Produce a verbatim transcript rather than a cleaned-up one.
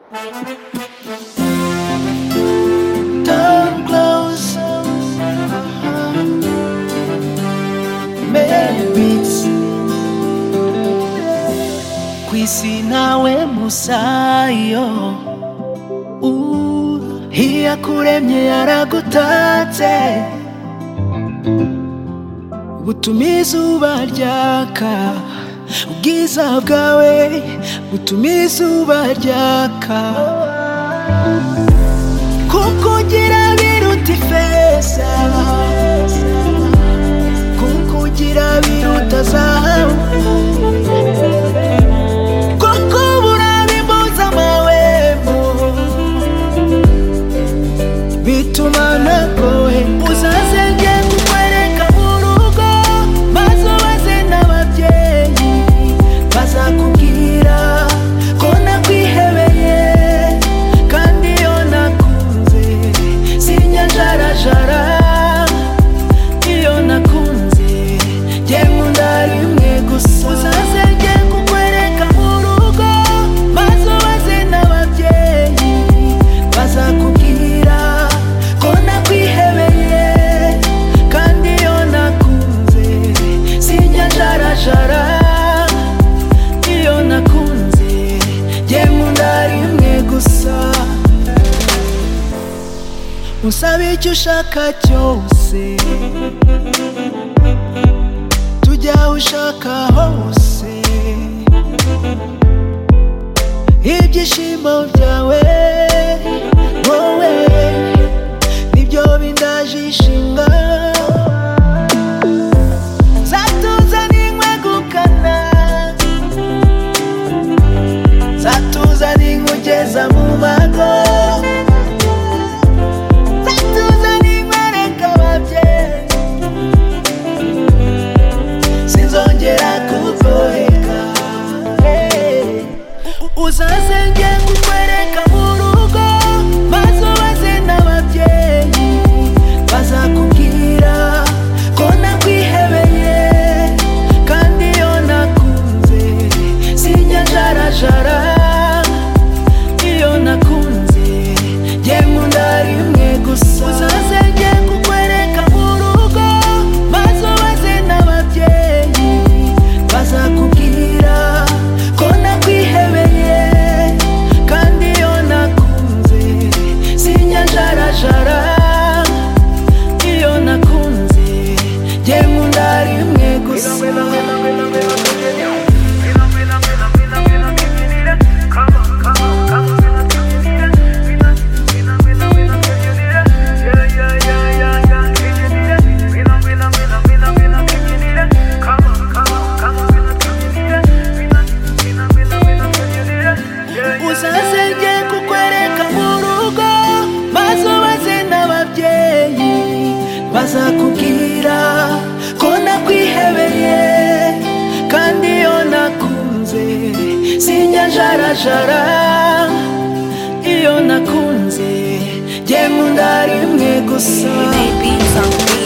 Turn close, beats. Kwisi nawe musayo, uh, iyakuremye yaragutatse, butuma izuba ryaka, ubwiza bwawe butuma izuba ryaka, kukugira biruta ifeza, kukugira biruta zahabu, kukubura bimbuza amahwemo, bituma nagohe. Uzaze nge kukwereka mu rugo, maze ubaze n'ababyeyi, bazakubwira ko nakwihebeye, kandi iyo nakunze sinyanjarajara, iyo nakunze jye nkunda rimwe gusa. Uzaze nge kukwereka mu rugo, maze ubaze n'ababyeyi, bazakubwira ko nakwihebeye, kandi iyo nakunze sinyanjarajara, iyo nakunze jye nkunda rimwe gusa. Unsaba icyo ushaka cyose, tujya aho ushaka hose, ibyishimo byawe wowe nibyo bindaje ishinga, zatuzana inkwegukana, zatuzana inkugeza mu mago, zatuzana inkwereka ababyeyi, sinzongera kugoheka. Hey. Uzaze nge kukwereka mu rugo, maze ubaze n'ababyeyi, bazakubwira ko nakwihebeye, kandi iyo nakunze sinyanjarajara, iyo nakunze jye nkunda rimwe gusa. Uzaze nge kukwereka mu rugo, maze ubaze n'ababyeyi, bazakubwira ko nakwihebeye, kandi iyo nakunze sinyanjarajara, iyo nakunze jye nkunda rimwe gusa. Uzaze nge kukwereka mu rugo, maze ubaze n'ababyeyi, bazakubwira ko nakwihebeye, kandi iyo nakunze sinyanjarajara, iyo nakunze jye nkunda rimwe gusa.